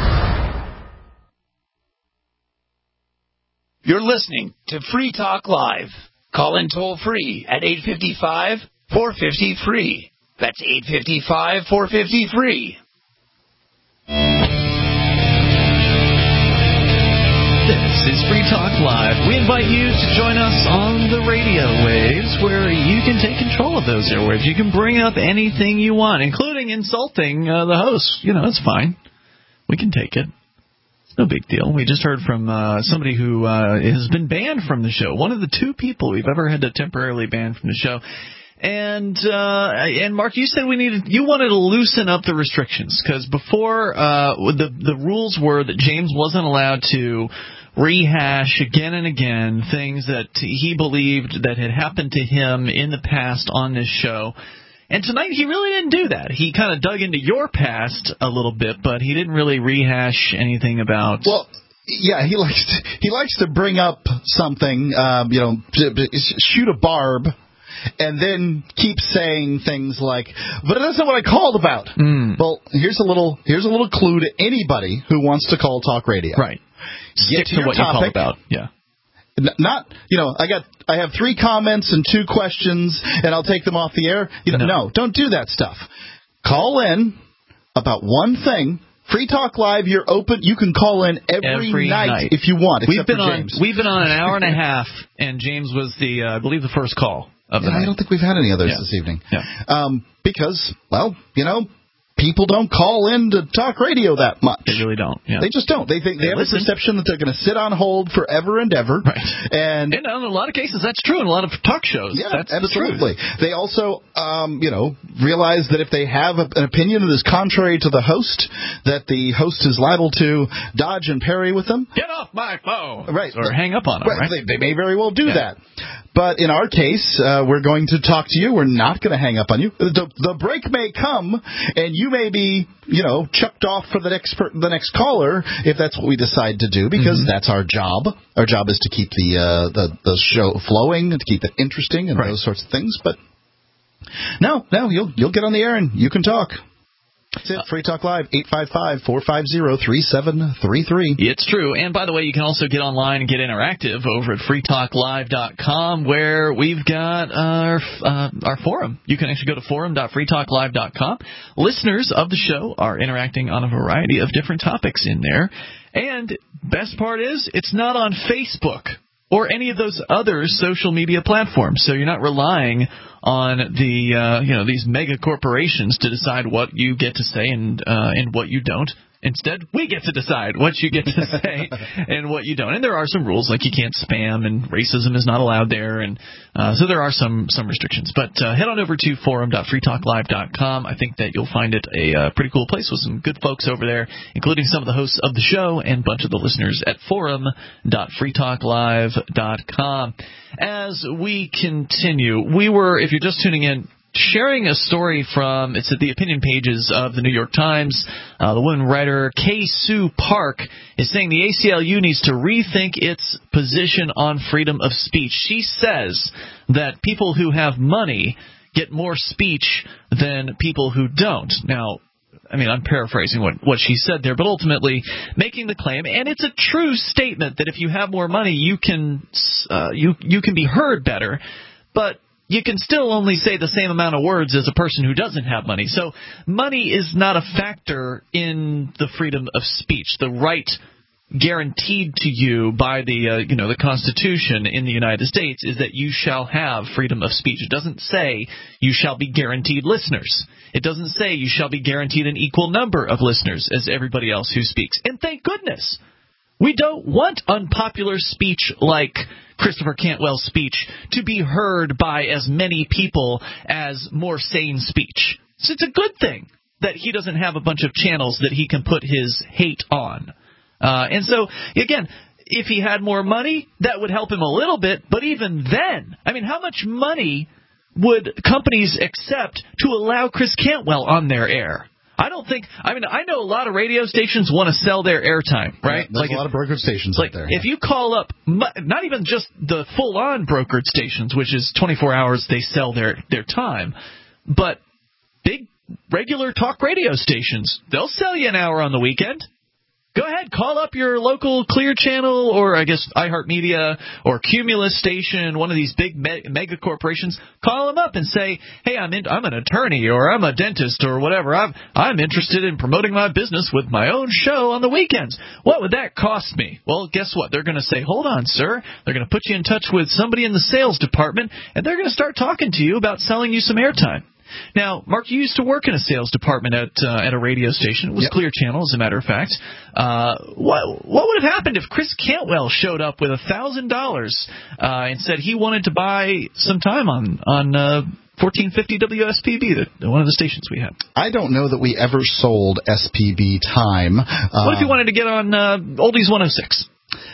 You're listening to Free Talk Live. Call in toll-free at eight five five, four five zero, free. That's eight five five, four five zero, free. This is Free Talk Live. We invite you to join us on the radio waves where you can take control of those airwaves. You can bring up anything you want, including insulting uh, the host. You know, it's fine. We can take it. No big deal. We just heard from uh, somebody who uh, has been banned from the show. One of the two people we've ever had to temporarily ban from the show. And uh, and Mark, you said we needed, you wanted to loosen up the restrictions because before uh, the the rules were that James wasn't allowed to rehash again and again things that he believed that had happened to him in the past on this show. And tonight he really didn't do that. He kind of dug into your past a little bit, but he didn't really rehash anything about. Well, yeah, he likes to, he likes to bring up something, um, you know, shoot a barb, and then keep saying things like, "But that's not what I called about." Mm. Well, here's a little here's a little clue to anybody who wants to call talk radio. Right. Stick Get to, to your what topic. you call about. Yeah. Not, you know, I got, I have three comments and two questions, and I'll take them off the air. You know, no, no don't do that stuff. Call in about one thing. Free Talk Live, you're open. You can call in every, every night, night if you want. We've been for on, James. we've been on an hour and a half, and James was the, uh, I believe, the first call of the yeah, night. I don't think we've had any others yeah. this evening. Yeah. Um, because, well, you know, people don't call in to talk radio that much. They really don't. Yeah. They just don't. They think they, they have listen. a perception that they're going to sit on hold forever and ever. Right. And, and in a lot of cases, that's true. In a lot of talk shows, yeah, that's absolutely. the truth. They also, um, you know, realize that if they have a, an opinion that is contrary to the host, that the host is liable to dodge and parry with them. Get off my phone. Right. Or hang up on them. Right. Right? They, they may very well do yeah. that. But in our case, uh, we're going to talk to you. We're not going to hang up on you. The, the break may come, and you may be, you know, chucked off for the next per, the next caller if that's what we decide to do, because mm-hmm. that's our job. Our job is to keep the uh, the the show flowing and to keep it interesting and right. those sorts of things. But no, no, you'll you'll get on the air and you can talk. That's it. Free Talk Live, eight five five, four five zero, three seven three three. It's true. And by the way, you can also get online and get interactive over at free talk live dot com, where we've got our uh, our forum. You can actually go to forum dot free talk live dot com. Listeners of the show are interacting on a variety of different topics in there. And best part is, it's not on Facebook or any of those other social media platforms. So you're not relying on the uh, you know these mega corporations to decide what you get to say and uh, and what you don't. Instead, we get to decide what you get to say and what you don't. And there are some rules, like you can't spam, and racism is not allowed there. And uh, so there are some some restrictions. But uh, head on over to forum dot free talk live dot com. I think that you'll find it a uh, pretty cool place with some good folks over there, including some of the hosts of the show and a bunch of the listeners at forum dot free talk live dot com. As we continue, we were, if you're just tuning in, sharing a story from, it's at the opinion pages of the New York Times. Uh, the woman writer, Kay Sue Park, is saying the A C L U needs to rethink its position on freedom of speech. She says that people who have money get more speech than people who don't. Now, I mean, I'm paraphrasing what, what she said there, but ultimately making the claim, and it's a true statement, that if you have more money, you can uh, you you can be heard better, but you can still only say the same amount of words as a person who doesn't have money. So money is not a factor in the freedom of speech. The right guaranteed to you by the uh, you know the Constitution in the United States is that you shall have freedom of speech. It doesn't say you shall be guaranteed listeners. It doesn't say you shall be guaranteed an equal number of listeners as everybody else who speaks. And thank goodness. We don't want unpopular speech like Christopher Cantwell's speech to be heard by as many people as more sane speech. So it's a good thing that he doesn't have a bunch of channels that he can put his hate on. Uh, and so, again, if he had more money, that would help him a little bit. But even then, I mean, how much money would companies accept to allow Chris Cantwell on their air? I don't think – I mean, I know a lot of radio stations want to sell their airtime, right? Yeah, there's like a lot if, of brokered stations like out there. If you call up – not even just the full-on brokered stations, which is twenty-four hours they sell their, their time, but big regular talk radio stations, they'll sell you an hour on the weekend. Go ahead, call up your local Clear Channel or, I guess, iHeartMedia or Cumulus station, one of these big me- mega corporations. Call them up and say, hey, I'm in, I'm an attorney or I'm a dentist or whatever. I'm, I'm interested in promoting my business with my own show on the weekends. What would that cost me? Well, guess what? They're going to say, hold on, sir. They're going to put you in touch with somebody in the sales department, and they're going to start talking to you about selling you some airtime. Now, Mark, you used to work in a sales department at uh, at a radio station. It was yep. Clear Channel, as a matter of fact. Uh, what what would have happened if Chris Cantwell showed up with a thousand dollars and said he wanted to buy some time on on uh, fourteen fifty W S P B, the, one of the stations we had? I don't know that we ever sold S P B time. Uh, what if you wanted to get on uh, Oldies one oh six?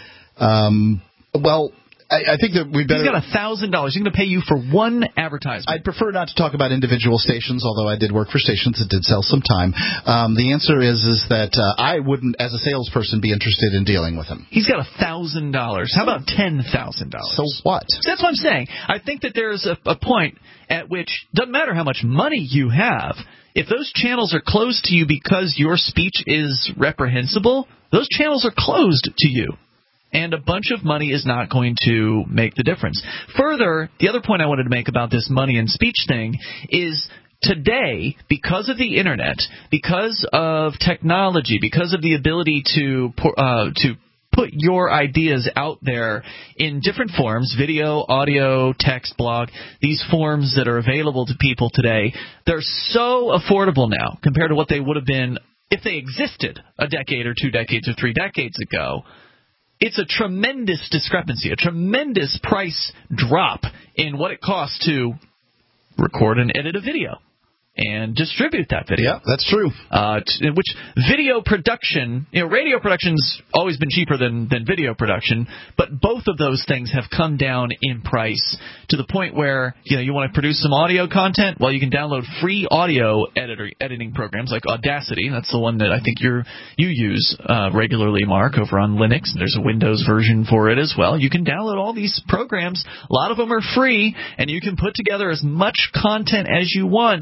Um, well. I, I think that we better. He's got a thousand dollars. He's going to pay you for one advertisement. I'd prefer not to talk about individual stations, although I did work for stations that did sell some time. Um, the answer is is that uh, I wouldn't, as a salesperson, be interested in dealing with him. He's got a thousand dollars. How about ten thousand dollars? So what? That's what I'm saying. I think that there's a, a point at which doesn't matter how much money you have. If those channels are closed to you because your speech is reprehensible, those channels are closed to you. And a bunch of money is not going to make the difference. Further, the other point I wanted to make about this money and speech thing is today, because of the Internet, because of technology, because of the ability to uh, to put your ideas out there in different forms, video, audio, text, blog, these forms that are available to people today, they're so affordable now compared to what they would have been if they existed a decade or two decades or three decades ago. It's a tremendous discrepancy, a tremendous price drop in what it costs to record and edit a video and distribute that video. Yeah, that's true. Uh, t- which video production, you know, radio production's always been cheaper than, than video production, but both of those things have come down in price to the point where, you know, you want to produce some audio content, well, you can download free audio editor editing programs like Audacity. That's the one that I think you're you use uh, regularly, Mark, over on Linux. There's a Windows version for it as well. You can download all these programs. A lot of them are free, and you can put together as much content as you want.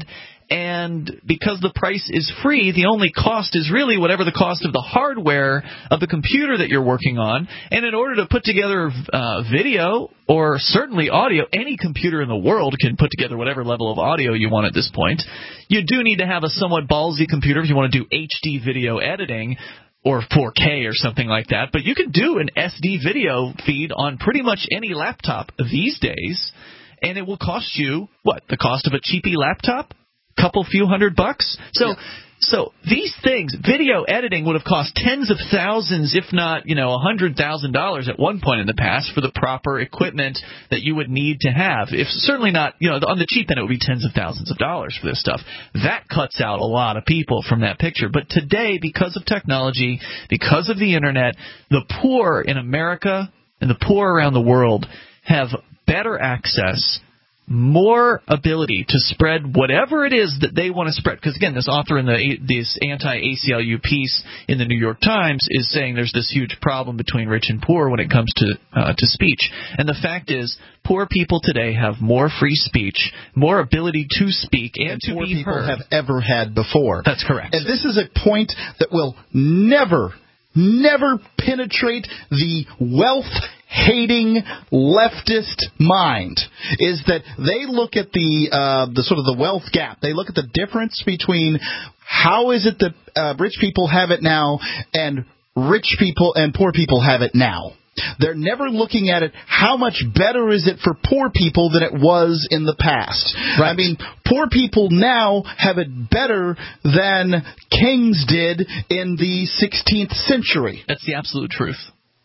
And because the price is free, the only cost is really whatever the cost of the hardware of the computer that you're working on. And in order to put together uh, video or certainly audio, any computer in the world can put together whatever level of audio you want at this point. You do need to have a somewhat ballsy computer if you want to do H D video editing or four K or something like that. But you can do an S D video feed on pretty much any laptop these days, and it will cost you, what, the cost of a cheapy laptop? Couple few hundred bucks. So, yeah. so these things, video editing would have cost tens of thousands, if not, you know, a hundred thousand dollars at one point in the past for the proper equipment that you would need to have. If certainly not, you know, on the cheap end, it would be tens of thousands of dollars for this stuff. That cuts out a lot of people from that picture. But today, because of technology, because of the internet, the poor in America and the poor around the world have better access, more ability to spread whatever it is that they want to spread. Because, again, this author in the this anti-A C L U piece in the New York Times is saying there's this huge problem between rich and poor when it comes to uh, to speech. And the fact is, poor people today have more free speech, more ability to speak, and, and to poor be people heard. have ever had before. That's correct. And this is a point that will never, never penetrate the wealth hating leftist mind, is that they look at the uh, the sort of the wealth gap. They look at the difference between how is it that uh, rich people have it now and rich people and poor people have it now. They're never looking at it, how much better is it for poor people than it was in the past. Right. I mean, poor people now have it better than kings did in the sixteenth century. That's the absolute truth.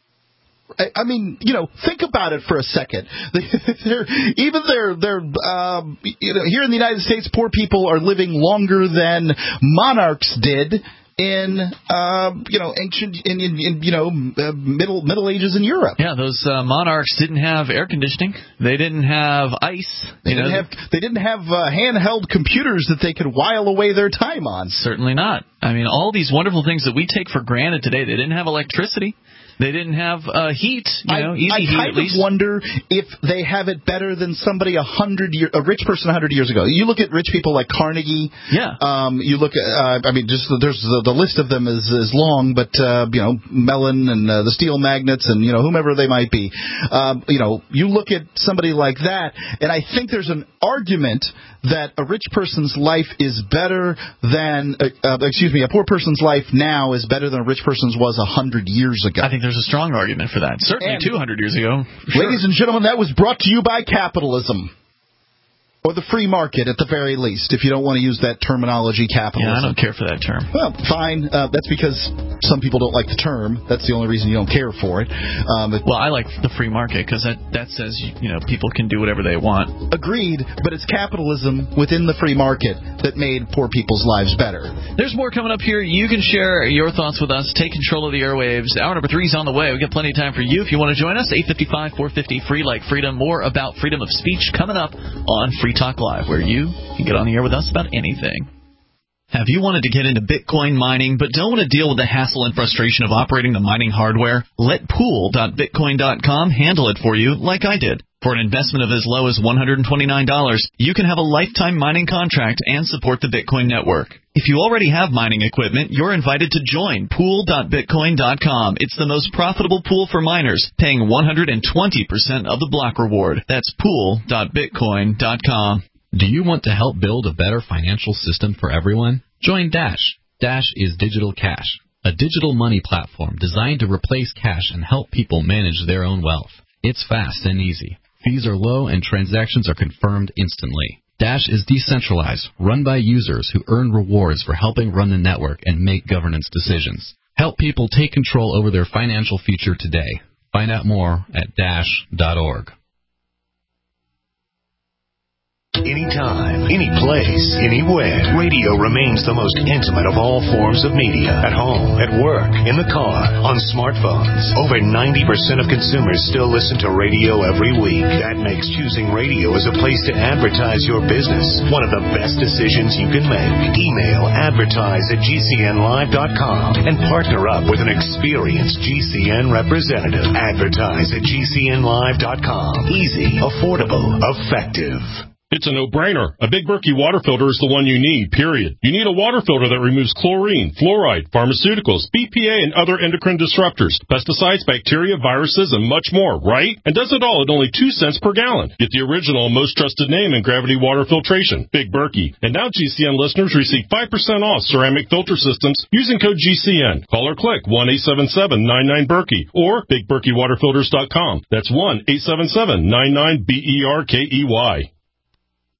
I mean, you know, think about it for a second. they're, even they're, they're, um, you know, here in the United States, poor people are living longer than monarchs did in, uh, you know, ancient, in, in, in you know, uh, middle Middle Ages in Europe. Yeah, those uh, monarchs didn't have air conditioning. They didn't have ice. They you didn't know, have. They didn't have uh, handheld computers that they could while away their time on. Certainly not. I mean, all these wonderful things that we take for granted today. They didn't have electricity. They didn't have uh, heat, you know, I, easy I heat kind at least. of wonder if they have it better than somebody a hundred year, a rich person a hundred years ago. You look at rich people like Carnegie. Yeah. Um, you look at, uh, I mean, just there's the, the list of them is is long, but uh, you know, Mellon and uh, the steel magnates and you know whomever they might be. Um, you know, you look at somebody like that, and I think there's an argument that a rich person's life is better than, uh, uh, excuse me, a poor person's life now is better than a rich person's was a hundred years ago. I think there's a strong argument for that. Certainly and two hundred years ago. Sure. Ladies and gentlemen, that was brought to you by capitalism. Or the free market, at the very least, if you don't want to use that terminology, capitalism. Yeah, I don't care for that term. Well, fine. Uh, that's because some people don't like the term. That's the only reason you don't care for it. Um, well, I like the free market because that, that says, you know, people can do whatever they want. Agreed, but it's capitalism within the free market that made poor people's lives better. There's more coming up here. You can share your thoughts with us. Take control of the airwaves. Hour number three is on the way. We've got plenty of time for you if you want to join us. eight five five, four five zero, free like freedom. More about freedom of speech coming up on Free Talk Live, where you can get on the air with us about anything. Have you wanted to get into Bitcoin mining but don't want to deal with the hassle and frustration of operating the mining hardware? Let pool dot bitcoin dot com handle it for you like I did. For an investment of as low as one hundred twenty-nine dollars, you can have a lifetime mining contract and support the Bitcoin network. If you already have mining equipment, you're invited to join pool dot bitcoin dot com. It's the most profitable pool for miners, paying one hundred twenty percent of the block reward. That's pool dot bitcoin dot com. Do you want to help build a better financial system for everyone? Join Dash. Dash is Digital Cash, a digital money platform designed to replace cash and help people manage their own wealth. It's fast and easy. Fees are low and transactions are confirmed instantly. Dash is decentralized, run by users who earn rewards for helping run the network and make governance decisions. Help people take control over their financial future today. Find out more at dash dot org. Anytime, any place, anywhere. Radio remains the most intimate of all forms of media. At home, at work, in the car, on smartphones. Over ninety percent of consumers still listen to radio every week. That makes choosing radio as a place to advertise your business one of the best decisions you can make. Email advertise at g c n live dot com and partner up with an experienced G C N representative. Advertise at g c n live dot com. Easy, affordable, effective. It's a no-brainer. A Big Berkey water filter is the one you need, period. You need a water filter that removes chlorine, fluoride, pharmaceuticals, B P A, and other endocrine disruptors, pesticides, bacteria, viruses, and much more, right? And does it all at only two cents per gallon. Get the original and most trusted name in gravity water filtration, Big Berkey. And now G C N listeners receive five percent off ceramic filter systems using code G C N. Call or click one eight seven seven nine nine Berkey or big berkey water filters dot com. That's one eight seven seven nine nine B E R K E Y.